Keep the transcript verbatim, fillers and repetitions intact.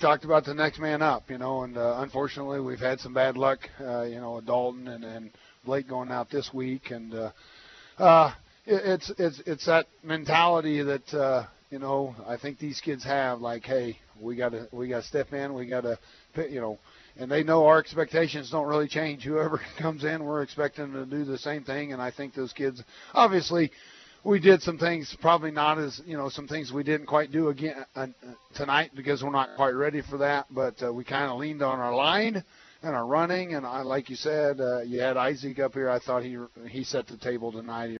talked about the next man up, you know, and uh, unfortunately we've had some bad luck, uh, you know, with Dalton and, and Blake going out this week, and uh, uh, it, it's it's it's that mentality that uh, you know I think these kids have, like, hey, we got to we got to step in, we got to, you know, and they know our expectations don't really change. Whoever comes in, we're expecting them to do the same thing, and I think those kids, obviously, we did some things probably not as, you know, some things we didn't quite do again uh, tonight because we're not quite ready for that, but uh, we kind of leaned on our line and our running, and I, like you said, uh, you had Isaac up here. I thought he he set the table tonight.